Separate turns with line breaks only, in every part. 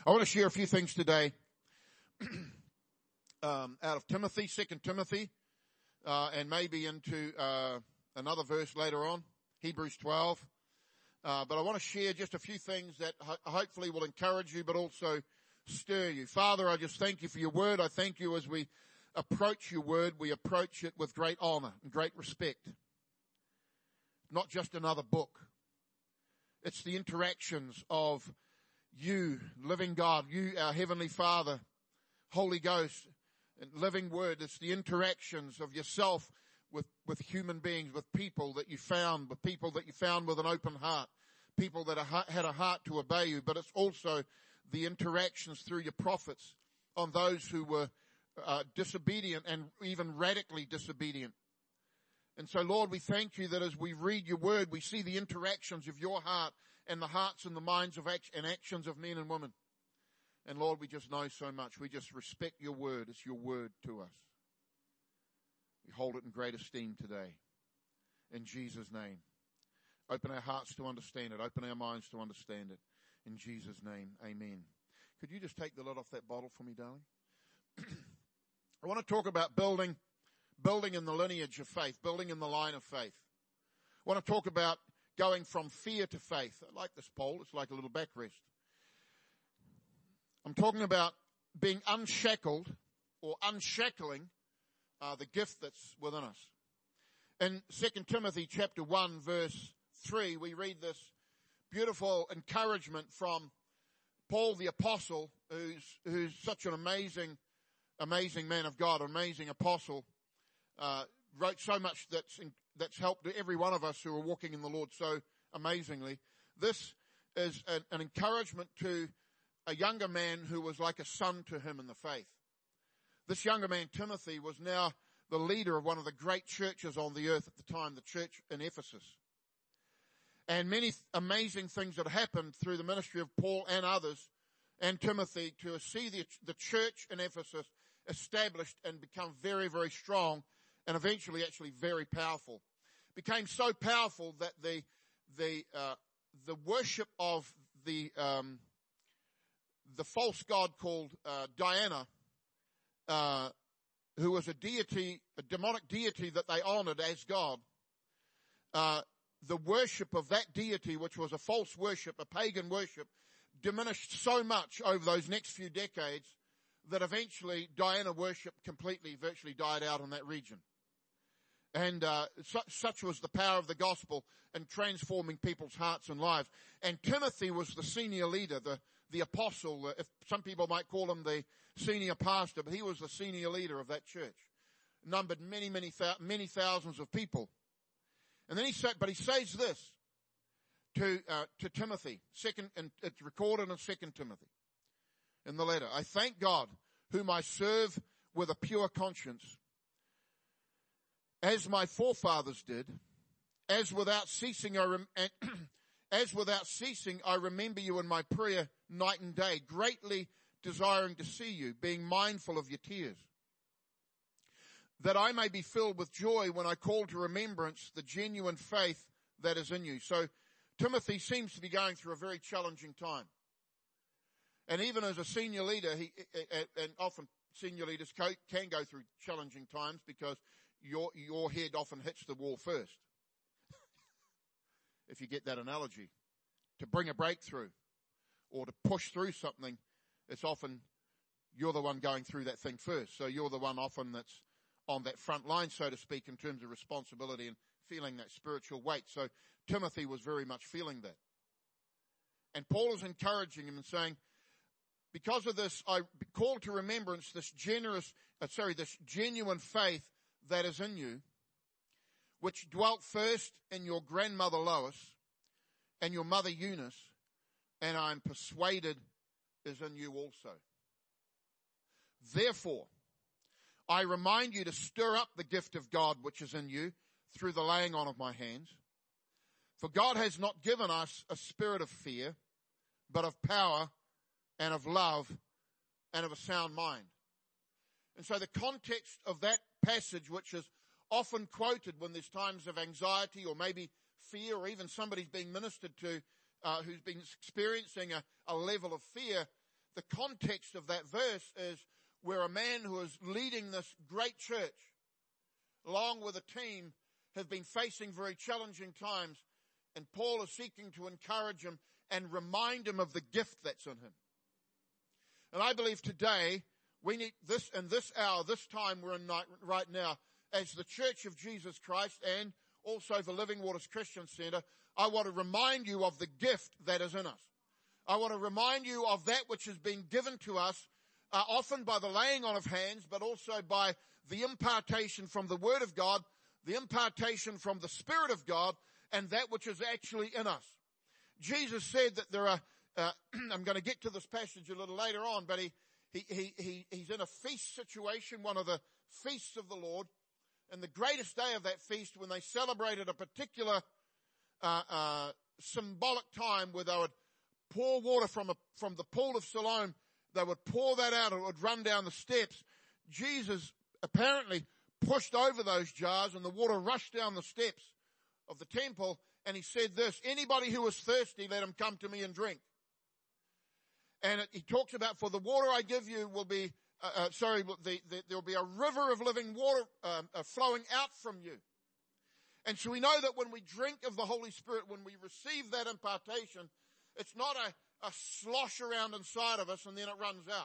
I want to share a few things today out of Timothy, 2 Timothy, and maybe into another verse later on, Hebrews 12. But I want to share just a few things that hopefully will encourage you, but also stir you. Father, I just thank you for your word. I thank you as we approach your word, we approach it with great honor and great respect. Not just another book. It's the interactions of you, living God, you, our Heavenly Father, Holy Ghost, and living word. It's the interactions of yourself with human beings, with people that you found, with an open heart, people that had a heart to obey you. But it's also the interactions through your prophets on those who were disobedient and even radically disobedient. And so, Lord, we thank you that as we read your word, we see the interactions of your heart and the hearts and the minds of and actions of men and women. And Lord, we just know so much. We just respect your word. It's your word to us. We hold it in great esteem today. In Jesus' name. Open our hearts to understand it. Open our minds to understand it. In Jesus' name, amen. Could you just take the lid off that bottle for me, darling? I want to talk about building in the lineage of faith, building in the line of faith. I want to talk about going from fear to faith. I like this poll. It's like a little backrest. I'm talking about being unshackled or unshackling the gift that's within us. In 2 Timothy chapter 1 verse 3, we read this beautiful encouragement from Paul the apostle, who's such an amazing man of God, amazing apostle, wrote so much that's helped every one of us who are walking in the Lord so amazingly. This is an encouragement to a younger man who was like a son to him in the faith. This younger man, Timothy, was now the leader of one of the great churches on the earth at the time, the church in Ephesus. And many amazing things that happened through the ministry of Paul and others and Timothy to see the church in Ephesus established and become very, very strong and eventually actually very powerful. Became so powerful that the worship of the false god called Diana, who was a deity, a demonic deity that they honored as God, the worship of that deity, which was a false worship, a pagan worship, diminished so much over those next few decades that eventually Diana worship virtually died out in that region. And such was the power of the gospel in transforming people's hearts and lives. And Timothy was the senior leader, the apostle, if some people might call him the senior pastor, but he was the senior leader of that church. Numbered many thousands of people. And then he says this to Timothy, and it's recorded in 2 Timothy in the letter. I thank God, whom I serve with a pure conscience, as my forefathers did, as without ceasing I remember you in my prayer night and day, greatly desiring to see you, being mindful of your tears, that I may be filled with joy when I call to remembrance the genuine faith that is in you. So Timothy seems to be going through a very challenging time. And even as a senior leader, and often senior leaders can go through challenging times because your head often hits the wall first. If you get that analogy. To bring a breakthrough or to push through something, it's often you're the one going through that thing first. So you're the one often that's on that front line, so to speak, in terms of responsibility and feeling that spiritual weight. So Timothy was very much feeling that. And Paul is encouraging him and saying, because of this, I call to remembrance this genuine faith that is in you, which dwelt first in your grandmother Lois and your mother Eunice, and I am persuaded is in you also. Therefore, I remind you to stir up the gift of God which is in you through the laying on of my hands. For God has not given us a spirit of fear, but of power and of love and of a sound mind. And so the context of that passage, which is often quoted when there's times of anxiety or maybe fear, or even somebody's being ministered to who's been experiencing a level of fear, the context of that verse is where a man who is leading this great church, along with a team, have been facing very challenging times, and Paul is seeking to encourage him and remind him of the gift that's in him. And I believe today, we need this, in this hour, this time we're in right now, as the Church of Jesus Christ and also the Living Waters Christian Center, I want to remind you of the gift that is in us. I want to remind you of that which has been given to us, often by the laying on of hands, but also by the impartation from the Word of God, the impartation from the Spirit of God, and that which is actually in us. Jesus said that there are, I'm going to get to this passage a little later on, but he's in a feast situation, one of the feasts of the Lord, and the greatest day of that feast, when they celebrated a particular symbolic time where they would pour water from the pool of Siloam, they would pour that out and it would run down the steps. Jesus apparently pushed over those jars and the water rushed down the steps of the temple, and he said this, anybody who is thirsty, let him come to me and drink. And he talks about, for the water I give you will be, there will be a river of living water flowing out from you. And so we know that when we drink of the Holy Spirit, when we receive that impartation, it's not a slosh around inside of us and then it runs out.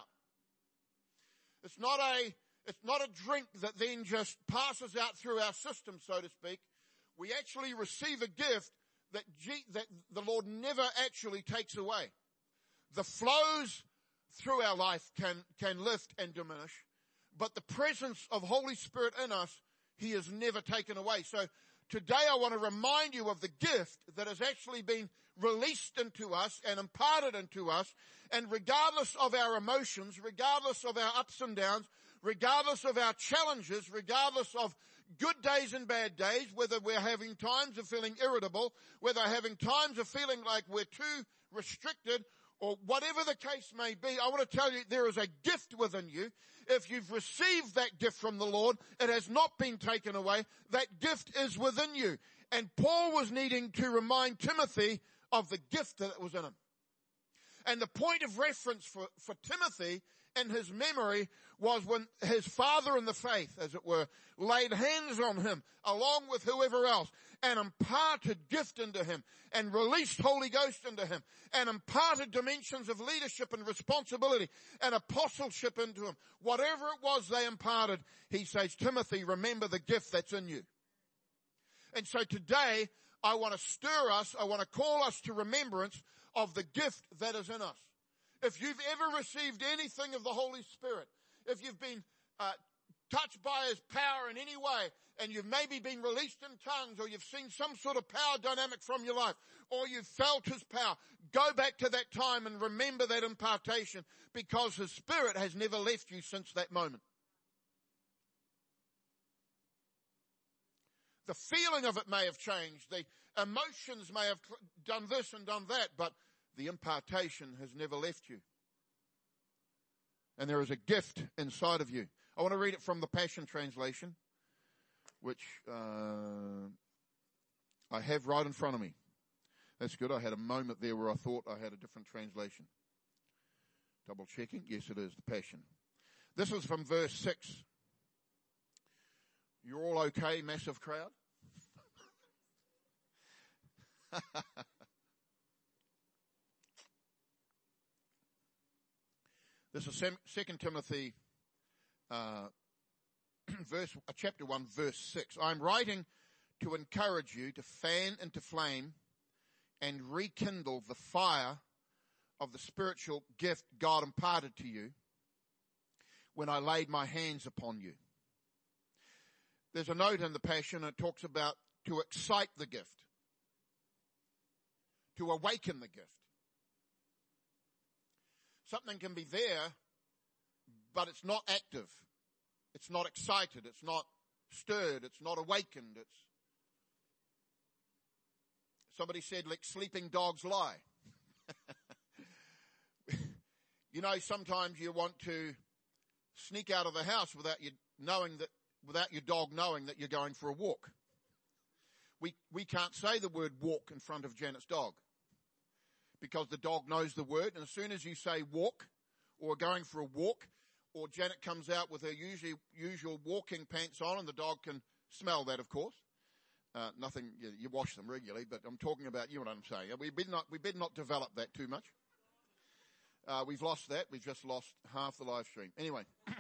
It's not a drink that then just passes out through our system, so to speak. We actually receive a gift that the Lord never actually takes away. The flows through our life can lift and diminish, but the presence of Holy Spirit in us, He has never taken away. So today I want to remind you of the gift that has actually been released into us and imparted into us, and regardless of our emotions, regardless of our ups and downs, regardless of our challenges, regardless of good days and bad days, whether we're having times of feeling irritable, whether having times of feeling like we're too restricted, or whatever the case may be, I want to tell you there is a gift within you. If you've received that gift from the Lord, it has not been taken away. That gift is within you. And Paul was needing to remind Timothy of the gift that was in him. And the point of reference for Timothy in his memory was when his father in the faith, as it were, laid hands on him along with whoever else and imparted gift into him and released Holy Ghost into him and imparted dimensions of leadership and responsibility and apostleship into him. Whatever it was they imparted, he says, Timothy, remember the gift that's in you. And so today, I want to stir us, I want to call us to remembrance of the gift that is in us. If you've ever received anything of the Holy Spirit, if you've been touched by His power in any way, and you've maybe been released in tongues, or you've seen some sort of power dynamic from your life, or you've felt His power, go back to that time and remember that impartation, because His Spirit has never left you since that moment. The feeling of it may have changed, the emotions may have done this and done that, but the impartation has never left you. And there is a gift inside of you. I want to read it from the Passion Translation, which I have right in front of me. That's good. I had a moment there where I thought I had a different translation. Double checking. Yes, it is the Passion. This is from verse 6. You're all okay, massive crowd? This is 2 Timothy chapter 1, verse 6. I'm writing to encourage you to fan into flame and rekindle the fire of the spiritual gift God imparted to you when I laid my hands upon you. There's a note in the Passion that talks about to excite the gift, to awaken the gift. Something can be there, but it's not active. It's not excited. It's not stirred. It's not awakened. Somebody said, let sleeping dogs lie. You know, sometimes you want to sneak out of the house without your dog knowing that you're going for a walk. We can't say the word walk in front of Janet's dog, because the dog knows the word, and as soon as you say walk or going for a walk, or Janet comes out with her usual walking pants on, and the dog can smell that, of course. Nothing, you wash them regularly, but I'm talking about, you know what I'm saying. We better not develop that too much. We've lost that. We've just lost half the live stream. Anyway,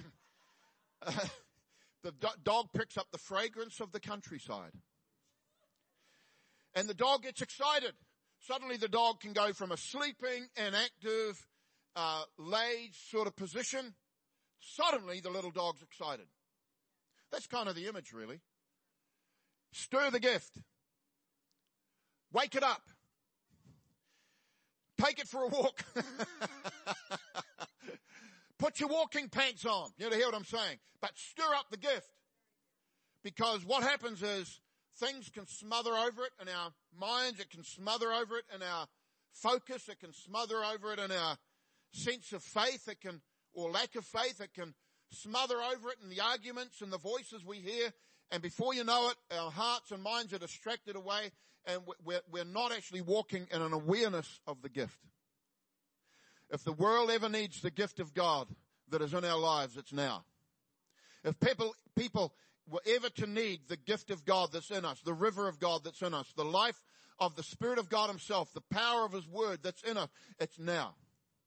the dog picks up the fragrance of the countryside. And the dog gets excited. Suddenly the dog can go from a sleeping, inactive, laid sort of position. Suddenly the little dog's excited. That's kind of the image, really. Stir the gift. Wake it up. Take it for a walk. Put your walking pants on. You hear what I'm saying? But stir up the gift. Because what happens is things can smother over it in our minds. It can smother over it in our focus. It can smother over it in our sense of faith. It can, or lack of faith. It can smother over it in the arguments and the voices we hear. And before you know it, our hearts and minds are distracted away, and we're not actually walking in an awareness of the gift. If the world ever needs the gift of God that is in our lives, it's now. If people were ever to need the gift of God that's in us, the river of God that's in us, the life of the Spirit of God himself, the power of his word that's in us, it's now.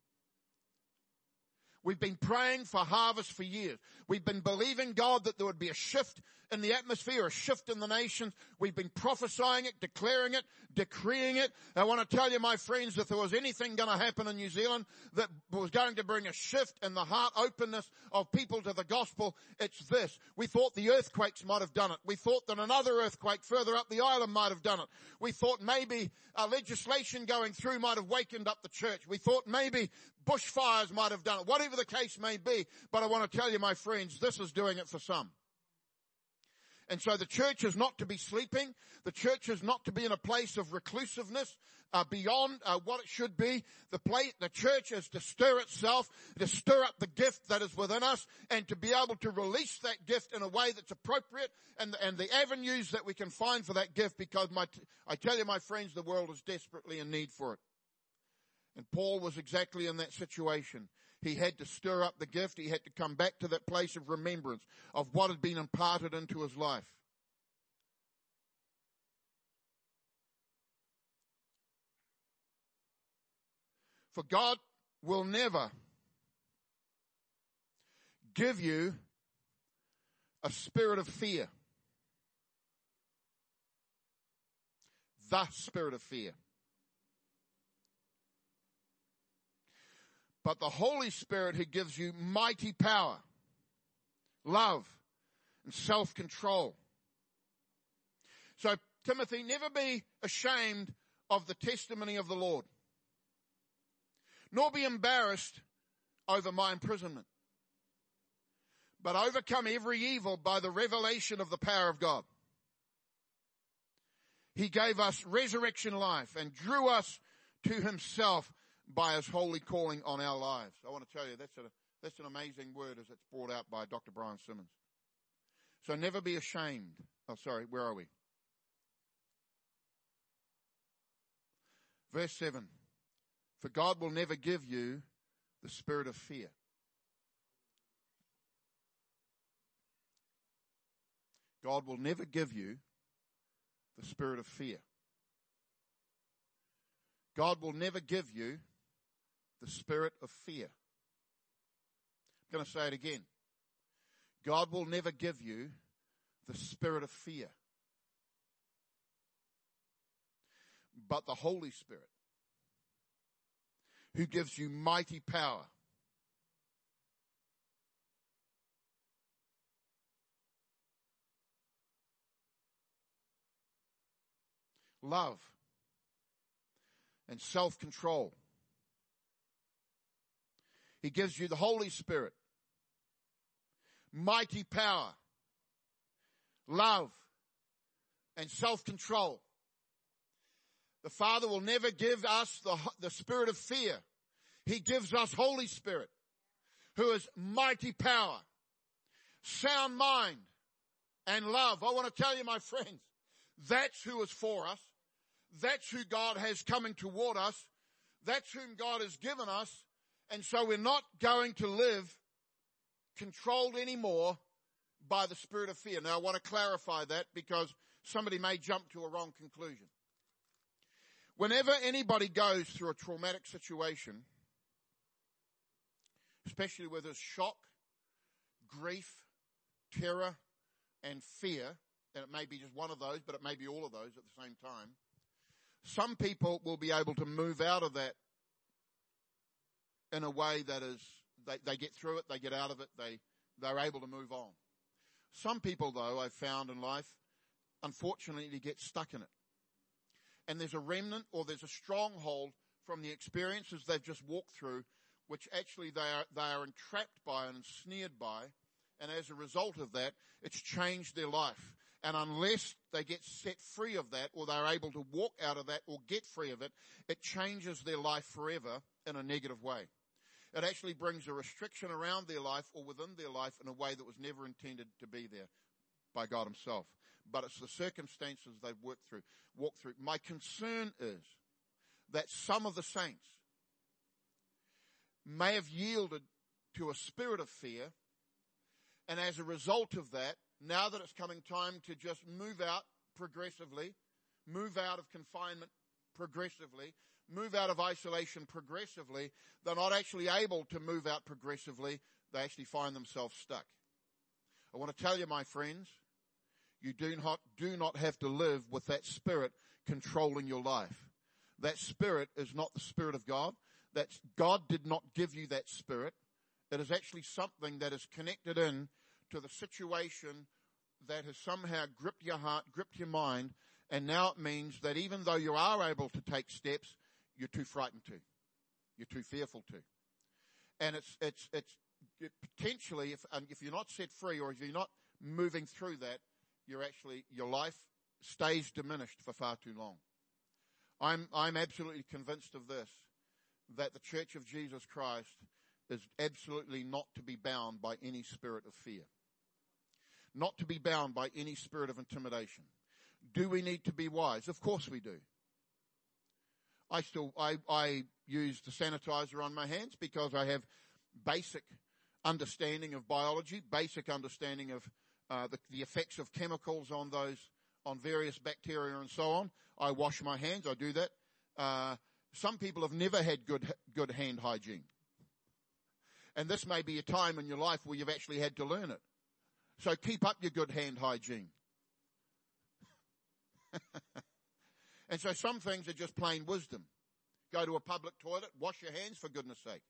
We've been praying for harvest for years. We've been believing God that there would be a shift in the atmosphere, a shift in the nations. We've been prophesying it, declaring it, decreeing it. I want to tell you, my friends, if there was anything going to happen in New Zealand that was going to bring a shift in the heart openness of people to the gospel, it's this. We thought the earthquakes might have done it. We thought that another earthquake further up the island might have done it. We thought maybe legislation going through might have wakened up the church. We thought maybe bushfires might have done it. Whatever the case may be, but I want to tell you, my friends, this is doing it for some. And so the church is not to be sleeping. The church is not to be in a place of reclusiveness beyond what it should be. The church is to stir itself, to stir up the gift that is within us, and to be able to release that gift in a way that's appropriate, and the avenues that we can find for that gift, because I tell you, my friends, the world is desperately in need for it. And Paul was exactly in that situation. He had to stir up the gift. He had to come back to that place of remembrance of what had been imparted into his life. For God will never give you a spirit of fear. The spirit of fear. But the Holy Spirit, who gives you mighty power, love, and self-control. So, Timothy, never be ashamed of the testimony of the Lord, nor be embarrassed over my imprisonment, but overcome every evil by the revelation of the power of God. He gave us resurrection life and drew us to himself by his holy calling on our lives. I want to tell you, that's an amazing word as it's brought out by Dr. Brian Simmons. So never be ashamed. Oh, sorry, where are we? Verse 7. For God will never give you the spirit of fear. God will never give you the spirit of fear. God will never give you the spirit of fear. I'm going to say it again. God will never give you the spirit of fear, but the Holy Spirit, who gives you mighty power, love, and self-control. He gives you the Holy Spirit, mighty power, love, and self-control. The Father will never give us the spirit of fear. He gives us Holy Spirit, who is mighty power, sound mind, and love. I want to tell you, my friends, that's who is for us. That's who God has coming toward us. That's whom God has given us. And so we're not going to live controlled anymore by the spirit of fear. Now I want to clarify that because somebody may jump to a wrong conclusion. Whenever anybody goes through a traumatic situation, especially where there's shock, grief, terror, and fear, and it may be just one of those, but it may be all of those at the same time, some people will be able to move out of that in a way that is, they get through it, they get out of it, they're able to move on. Some people, though, I've found in life, unfortunately get stuck in it. And there's a remnant or there's a stronghold from the experiences they've just walked through, which actually they are entrapped by and ensnared by. And as a result of that, it's changed their life. And unless they get set free of that, or they're able to walk out of that or get free of it, it changes their life forever in a negative way. It actually brings a restriction around their life or within their life in a way that was never intended to be there by God himself. But it's the circumstances they've walked through. My concern is that some of the saints may have yielded to a spirit of fear, and as a result of that, now that it's coming time to just move out progressively, move out of confinement progressively, move out of isolation progressively, they're not actually able to move out progressively. They actually find themselves stuck. I want to tell you, my friends, you do not have to live with that spirit controlling your life. That spirit is not the Spirit of God. God did not give you that spirit. It is actually something that is connected in to the situation that has somehow gripped your heart, gripped your mind, and now it means that even though you are able to take steps, you're too frightened to. You're too fearful to. And it's potentially, if you're not set free or if you're not moving through that, your life stays diminished for far too long. I'm absolutely convinced of this, that the Church of Jesus Christ is absolutely not to be bound by any spirit of fear. Not to be bound by any spirit of intimidation. Do we need to be wise? Of course we do. I use the sanitizer on my hands because I have basic understanding of biology, basic understanding of the effects of chemicals on various bacteria and so on. I wash my hands. I do that. Some people have never had good hand hygiene. And this may be a time in your life where you've actually had to learn it. So keep up your good hand hygiene. And so some things are just plain wisdom. Go to a public toilet, wash your hands for goodness sake.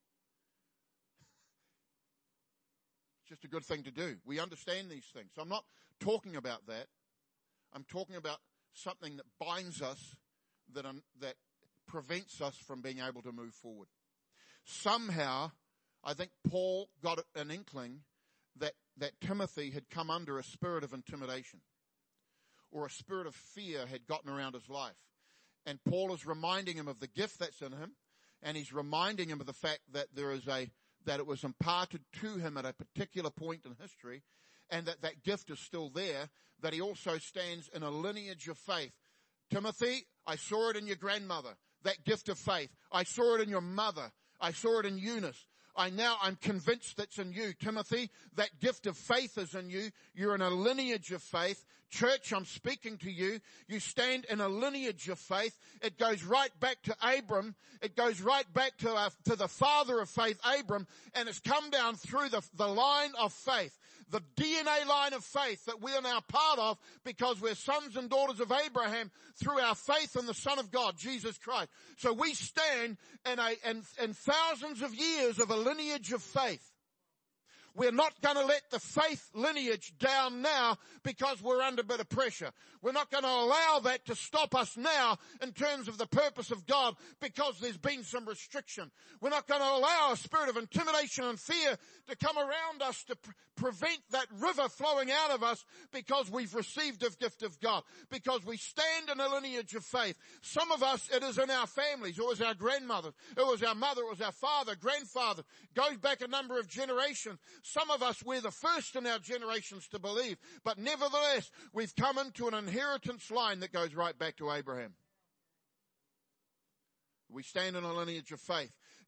It's just a good thing to do. We understand these things. So I'm not talking about that. I'm talking about something that binds us, that prevents us from being able to move forward. Somehow, I think Paul got an inkling that Timothy had come under a spirit of intimidation, or a spirit of fear had gotten around his life. And Paul is reminding him of the gift that's in him, and he's reminding him of the fact that that it was imparted to him at a particular point in history, and that gift is still there, that he also stands in a lineage of faith. Timothy, I saw it in your grandmother, that gift of faith. I saw it in your mother. I saw it in Eunice. I'm convinced that's in you. Timothy, that gift of faith is in you. You're in a lineage of faith. Church, I'm speaking to you. You stand in a lineage of faith. It goes right back to Abram. It goes right back to the father of faith, Abram, and it's come down through the line of faith, the DNA line of faith that we are now part of because we're sons and daughters of Abraham through our faith in the Son of God, Jesus Christ. So we stand in thousands of years of a lineage of faith. We're not going to let the faith lineage down now because we're under a bit of pressure. We're not going to allow that to stop us now in terms of the purpose of God because there's been some restriction. We're not going to allow a spirit of intimidation and fear to come around us to prevent that river flowing out of us because we've received the gift of God, because we stand in a lineage of faith. Some of us, it is in our families. It was our grandmother. It was our mother. It was our father, grandfather. Goes back a number of generations. Some of us, we're the first in our generations to believe. But nevertheless, we've come into an inheritance line that goes right back to Abraham. We stand in a lineage of faith.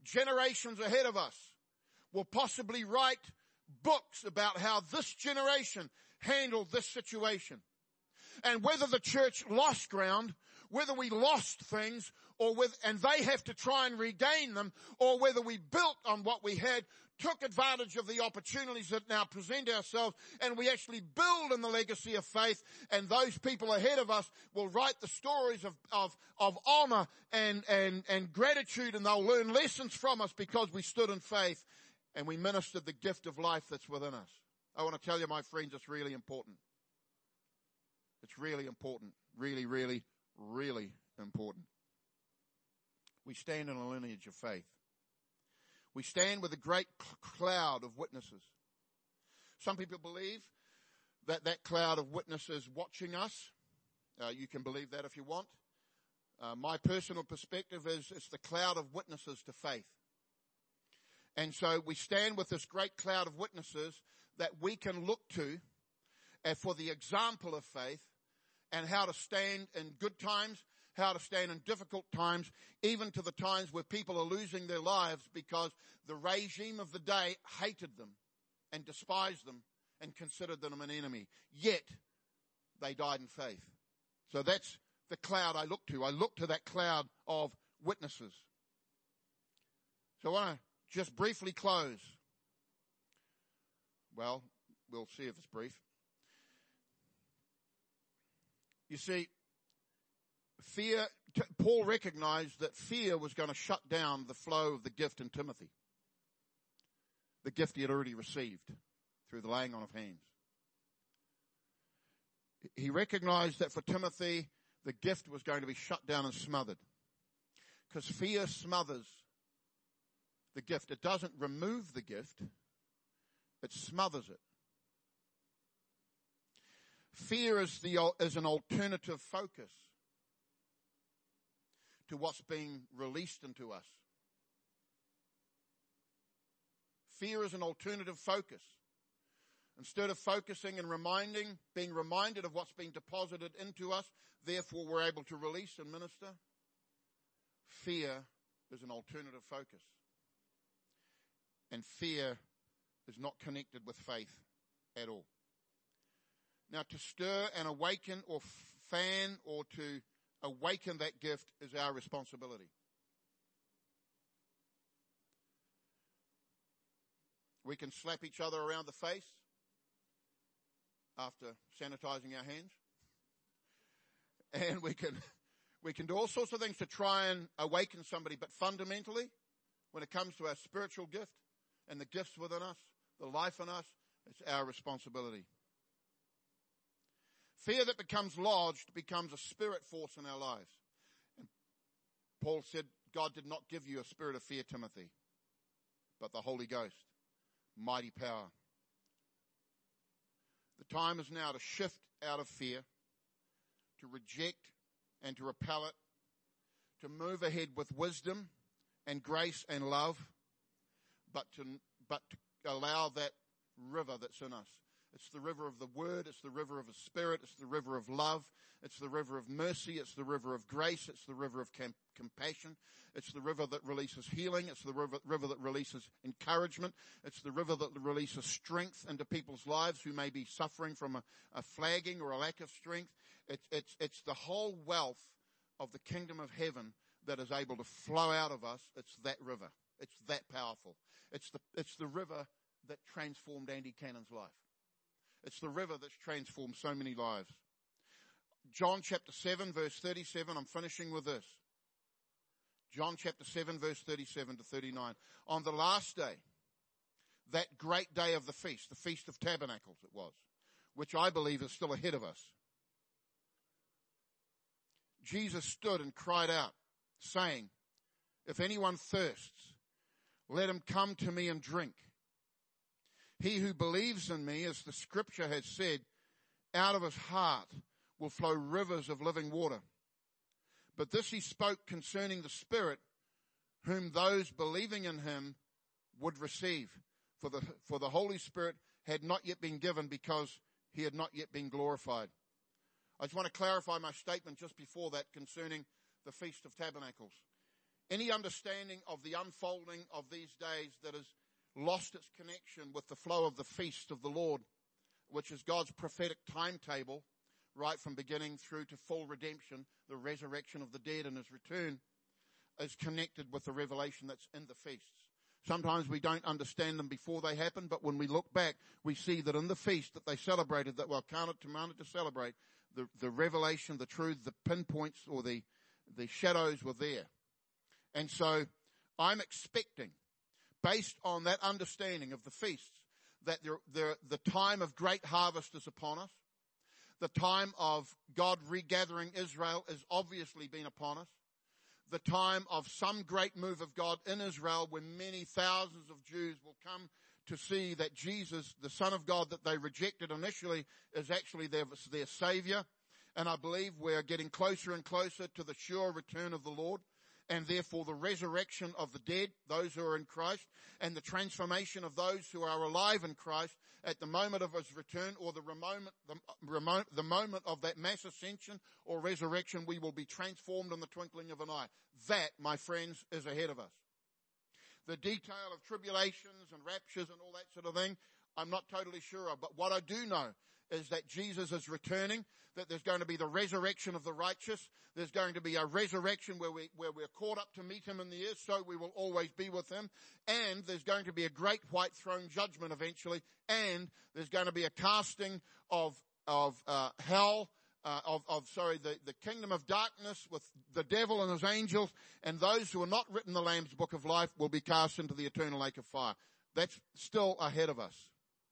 generations ahead of us will possibly write books about how this generation handled this situation. And whether the church lost ground, whether we lost things, and they have to try and regain them, or whether we built on what we had, took advantage of the opportunities that now present ourselves, and we actually build in the legacy of faith, and those people ahead of us will write the stories of honor and gratitude, and they'll learn lessons from us because we stood in faith and we ministered the gift of life that's within us. I want to tell you, my friends, it's really important. It's really important. Really, really, really important. We stand in a lineage of faith. We stand with a great cloud of witnesses. Some people believe that that cloud of witnesses watching us. You can believe that if you want. My personal perspective is it's the cloud of witnesses to faith. And so we stand with this great cloud of witnesses that we can look to for the example of faith and how to stand in good times, how to stand in difficult times, even to the times where people are losing their lives because the regime of the day hated them and despised them and considered them an enemy. Yet, they died in faith. So that's the cloud I look to. I look to that cloud of witnesses. So I want to just briefly close. Well, we'll see if it's brief. You see, Paul recognized that fear was going to shut down the flow of the gift in Timothy. The gift he had already received through the laying on of hands. He recognized that for Timothy, the gift was going to be shut down and smothered. Because fear smothers the gift. It doesn't remove the gift. It smothers it. Fear is an alternative focus to what's being released into us. Fear is an alternative focus. Instead of focusing and being reminded of what's being deposited into us, therefore we're able to release and minister. Fear is an alternative focus. And fear is not connected with faith at all. Now, to stir and awaken or fan or to awaken that gift is our responsibility. We can slap each other around the face after sanitizing our hands. And we can do all sorts of things to try and awaken somebody. But fundamentally, when it comes to our spiritual gift and the gifts within us, the life in us, it's our responsibility. Fear that becomes lodged becomes a spirit force in our lives. And Paul said, God did not give you a spirit of fear, Timothy, but the Holy Ghost, mighty power. The time is now to shift out of fear, to reject and to repel it, to move ahead with wisdom and grace and love, but to allow that river that's in us. It's the river of the Word. It's the river of the Spirit. It's the river of love. It's the river of mercy. It's the river of grace. It's the river of compassion. It's the river that releases healing. It's the river that releases encouragement. It's the river that releases strength into people's lives who may be suffering from a flagging or a lack of strength. It's the whole wealth of the kingdom of heaven that is able to flow out of us. It's that river. It's that powerful. It's the river that transformed Andy Cannon's life. It's the river that's transformed so many lives. John chapter 7, verse 37, I'm finishing with this. John chapter 7, verse 37 to 39. On the last day, that great day of the Feast of Tabernacles it was, which I believe is still ahead of us. Jesus stood and cried out, saying, if anyone thirsts, let him come to me and drink. He who believes in me, as the scripture has said, out of his heart will flow rivers of living water. But this he spoke concerning the Spirit, whom those believing in him would receive. For the Holy Spirit had not yet been given because he had not yet been glorified. I just want to clarify my statement just before that concerning the Feast of Tabernacles. Any understanding of the unfolding of these days that has lost its connection with the flow of the feast of the Lord, which is God's prophetic timetable, right from beginning through to full redemption, the resurrection of the dead and his return, is connected with the revelation that's in the feasts. Sometimes we don't understand them before they happen, but when we look back, we see that in the feast that they celebrated, that were commanded to celebrate, the revelation, the truth, the pinpoints or the shadows were there. And so I'm expecting, based on that understanding of the feasts, that the time of great harvest is upon us. The time of God regathering Israel has obviously been upon us. The time of some great move of God in Israel, when many thousands of Jews will come to see that Jesus, the Son of God that they rejected initially, is actually their Savior. And I believe we're getting closer and closer to the sure return of the Lord, and therefore the resurrection of the dead, those who are in Christ, and the transformation of those who are alive in Christ at the moment of his return, or the moment of that mass ascension or resurrection. We will be transformed in the twinkling of an eye. That, my friends, is ahead of us. The detail of tribulations and raptures and all that sort of thing, I'm not totally sure of. But what I do know is that Jesus is returning, that there's going to be the resurrection of the righteous. There's going to be a resurrection where we're caught up to meet him in the air, so we will always be with him. And there's going to be a great white throne judgment eventually. And there's going to be a casting of hell, the kingdom of darkness with the devil and his angels. And those who are not written in the Lamb's book of life will be cast into the eternal lake of fire. That's still ahead of us.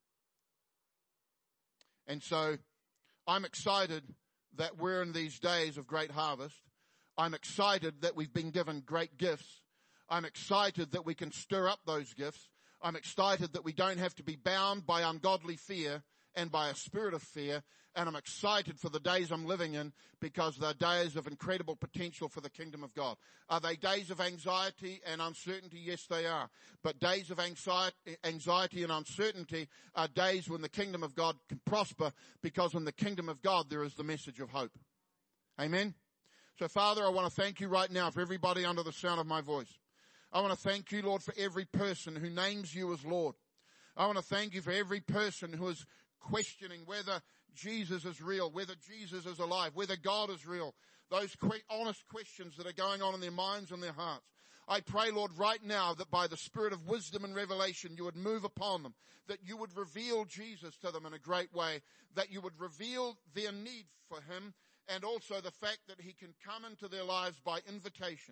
And so I'm excited that we're in these days of great harvest. I'm excited that we've been given great gifts. I'm excited that we can stir up those gifts. I'm excited that we don't have to be bound by ungodly fear and by a spirit of fear. And I'm excited for the days I'm living in, because they're days of incredible potential for the kingdom of God. Are they days of anxiety and uncertainty? Yes, they are. But days of anxiety and uncertainty are days when the kingdom of God can prosper, because in the kingdom of God there is the message of hope. Amen? So, Father, I want to thank you right now for everybody under the sound of my voice. I want to thank you, Lord, for every person who names you as Lord. I want to thank you for every person who is questioning whether Jesus is real, whether Jesus is alive, whether God is real. Those honest questions that are going on in their minds and their hearts. I pray, Lord, right now that by the spirit of wisdom and revelation, you would move upon them, that you would reveal Jesus to them in a great way, that you would reveal their need for him, and also the fact that he can come into their lives by invitation,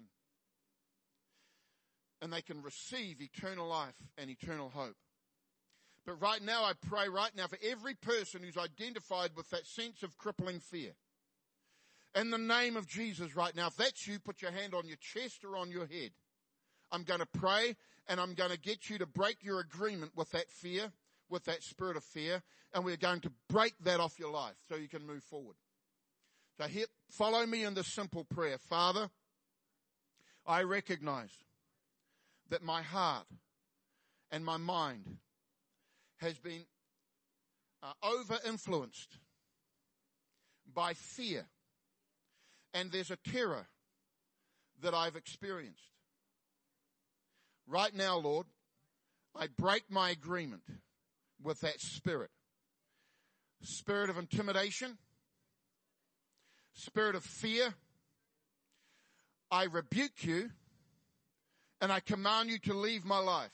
and they can receive eternal life and eternal hope. But right now, I pray right now for every person who's identified with that sense of crippling fear. In the name of Jesus right now, if that's you, put your hand on your chest or on your head. I'm going to pray, and I'm going to get you to break your agreement with that fear, with that spirit of fear, and we're going to break that off your life so you can move forward. So here, follow me in this simple prayer. Father, I recognize that my heart and my mind has been over-influenced by fear. And there's a terror that I've experienced. Right now, Lord, I break my agreement with that spirit. Spirit of intimidation, spirit of fear. I rebuke you, and I command you to leave my life.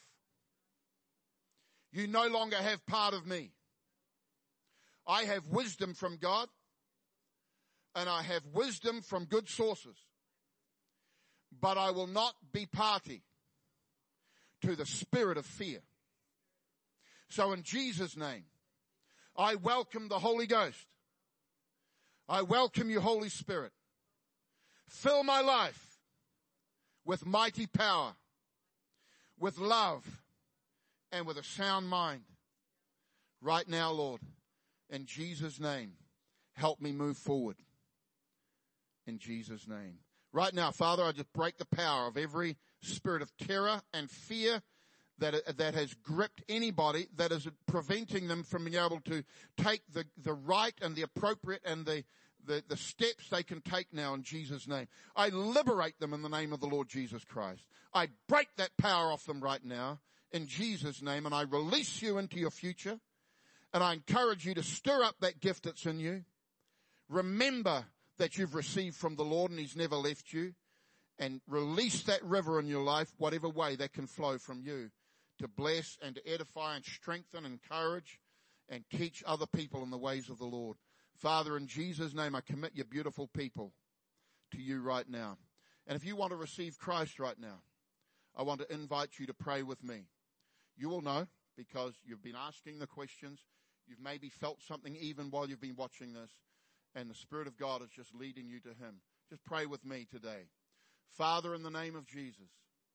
You no longer have part of me. I have wisdom from God, and I have wisdom from good sources. But I will not be party to the spirit of fear. So in Jesus' name, I welcome the Holy Ghost. I welcome you, Holy Spirit. Fill my life with mighty power, with love, and with a sound mind. Right now, Lord, in Jesus' name, help me move forward. In Jesus' name. Right now, Father, I just break the power of every spirit of terror and fear that has gripped anybody, that is preventing them from being able to take the right and the appropriate and the steps they can take now in Jesus' name. I liberate them in the name of the Lord Jesus Christ. I break that power off them right now in Jesus' name, and I release you into your future, and I encourage you to stir up that gift that's in you. Remember that you've received from the Lord and He's never left you, and release that river in your life, whatever way that can flow from you, to bless and to edify and strengthen and encourage and teach other people in the ways of the Lord. Father, in Jesus' name, I commit your beautiful people to you right now. And if you want to receive Christ right now, I want to invite you to pray with me. You will know because you've been asking the questions. You've maybe felt something even while you've been watching this, and the Spirit of God is just leading you to Him. Just pray with me today. Father, in the name of Jesus,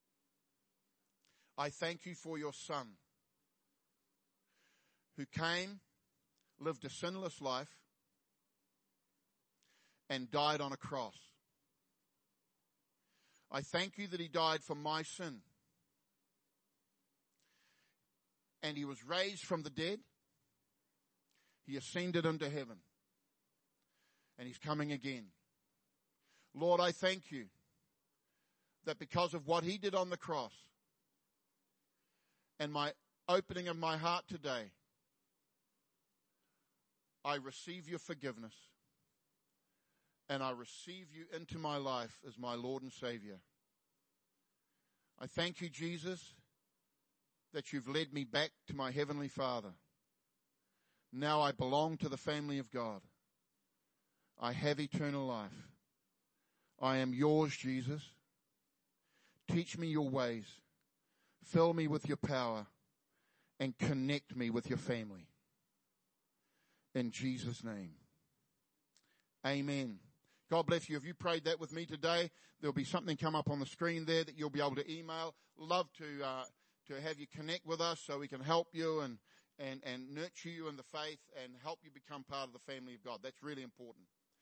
I thank you for your Son who came, lived a sinless life, and died on a cross. I thank you that He died for my sin. And He was raised from the dead. He ascended into heaven. And He's coming again. Lord, I thank you that because of what He did on the cross and my opening of my heart today, I receive your forgiveness. And I receive you into my life as my Lord and Savior. I thank you, Jesus, that you've led me back to my Heavenly Father. Now I belong to the family of God. I have eternal life. I am yours, Jesus. Teach me your ways. Fill me with your power and connect me with your family. In Jesus' name. Amen. God bless you. If you prayed that with me today, there'll be something come up on the screen there that you'll be able to email. Love to have you connect with us so we can help you and nurture you in the faith and help you become part of the family of God. That's really important.